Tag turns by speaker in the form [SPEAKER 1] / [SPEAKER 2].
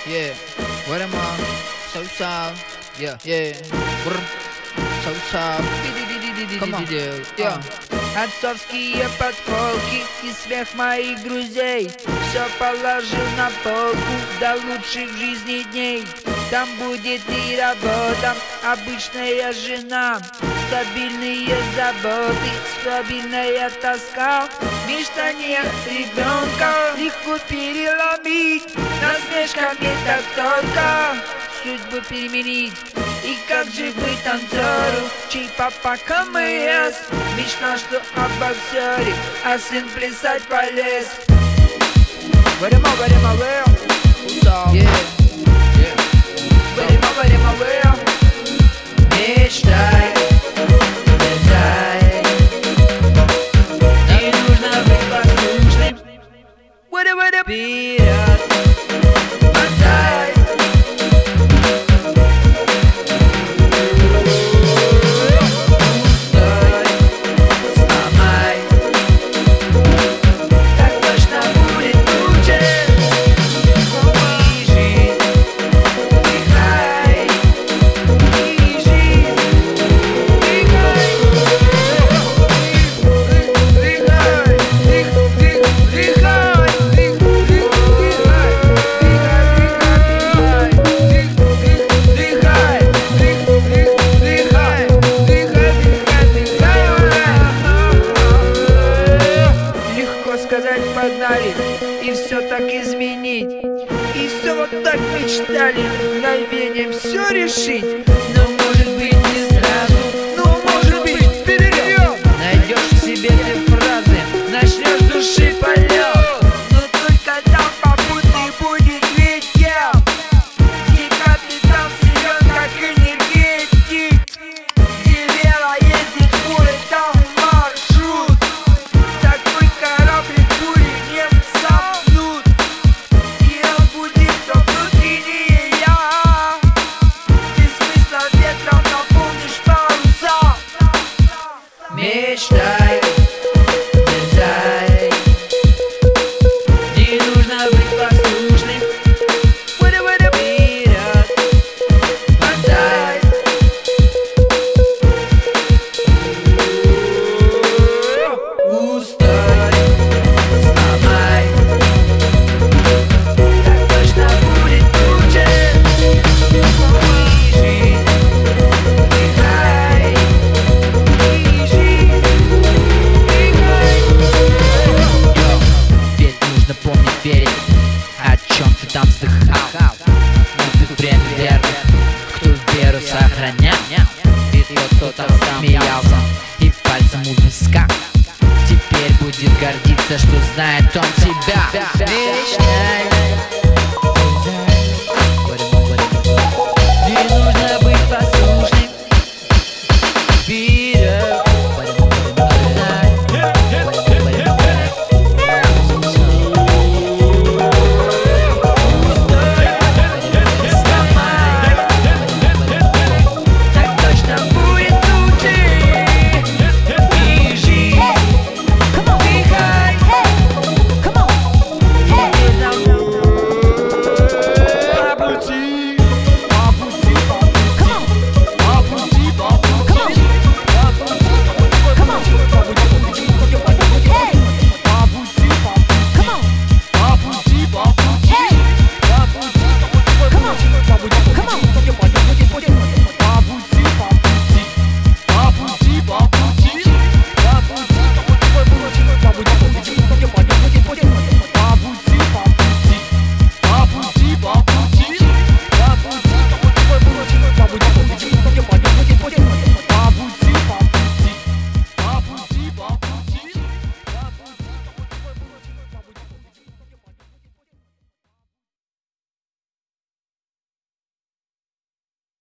[SPEAKER 1] Yeah, what am I? So, yeah, brr, so, come on, yeah.
[SPEAKER 2] Отцовские подколки и смех моих друзей все положил на полку до лучших в жизни дней. Там будет и работа, обычная жена, стабильные заботы, стабильная тоска. В мечтаниях ребенка легко переломить, насмешками так только судьбу переменить. И как же быть танцору, чей папа КМС? Мечта, что о боксере, а сын плясать полез. Варимо,
[SPEAKER 1] yeah,
[SPEAKER 2] варимо, мечтай, дерзай. Не нужно быть послушным, вперед, мотай. Погнали, и все так изменить, и все вот так мечтали, мгновением все решить. Но может быть не сразу, но может быть вперед. Найдешь в себе ты фразы, начнешь души полет. Но только там попутный будет ветер, где капитан силен как энергетик, где вера ездит пулей, там маршрут. Такой корабль пули не сопнут, и разбудит то внутреннее я. Без смысла ветром наполнишь паруса. Мечтай, дерзай. Не нужно быть послушным, вперед, мотай. Устой, сломай. Так точно будет лучше. Бежи, вдыхай. Бежи, вдыхай.
[SPEAKER 1] Ведь нужно помнить, верить, о чем ты там вздыхал. Наступит время верных, кто веру сохранял. И тот, кто там смеялся и пальцем у виска, теперь будет гордиться, что знает он тебя.
[SPEAKER 2] Мечтай.